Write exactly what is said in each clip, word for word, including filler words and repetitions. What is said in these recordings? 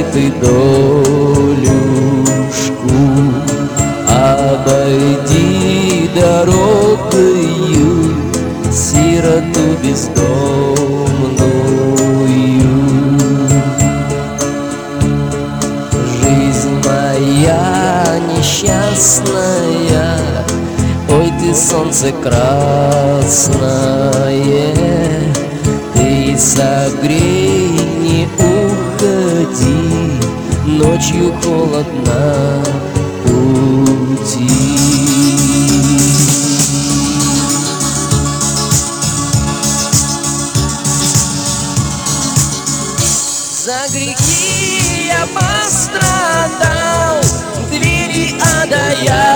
ты долюшку, обойди дорогою сироту бездомную. Жизнь моя несчастная, ой, ты солнце красное, ты согрей, не уходи, ночью холодно пути. За грехи я пострадал, двери ада я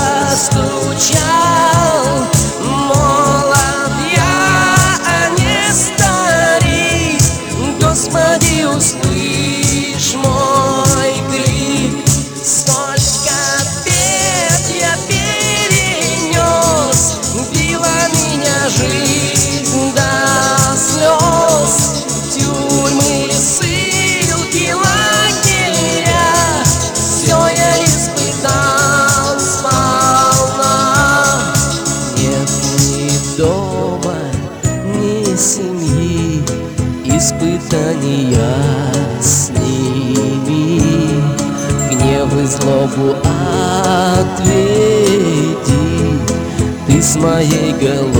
стучал. Молод я, а не старик, Господи, услышь мой крик. Сколько бед я перенес, била меня жизнь до слез. Тюрьмы, ссылки, лагеря, все я испытал сполна. Нет ни дома, ни семьи, испытания с ними. Гнев и злобу отведи ты с моей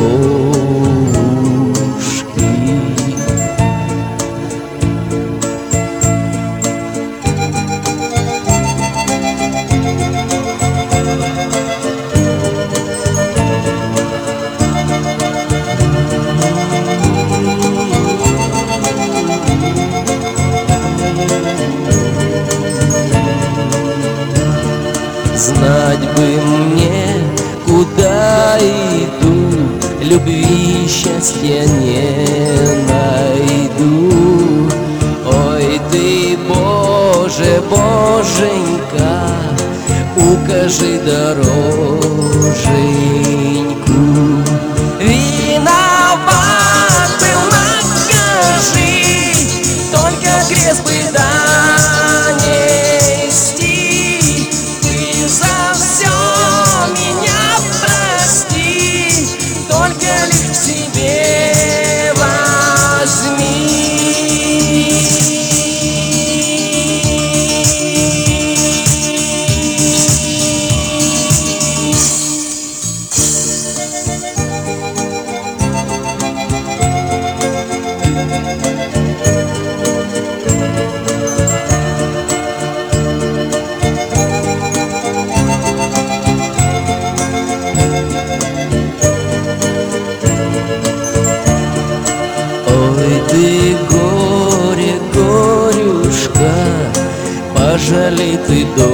головушки. Знать бы мне, куда иду, любви и счастья не найду. Ой, ты, Боже, Боженька, укажи дороженьку. Виноват был, накажи, только крест бы донести. За все меня прости, только лишь к себе возьми. Ты, горе, горюшка, пожалей ты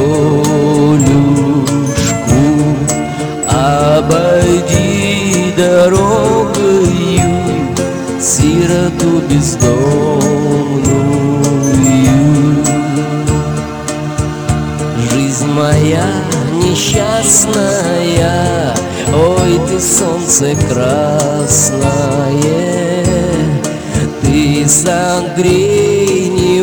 долюшку, обойди дорогою сироту бездомную. Жизнь моя несчастная, ой, ты солнце красное, ты согрей, не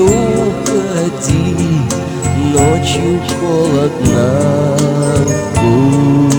уходи, ночью холодно.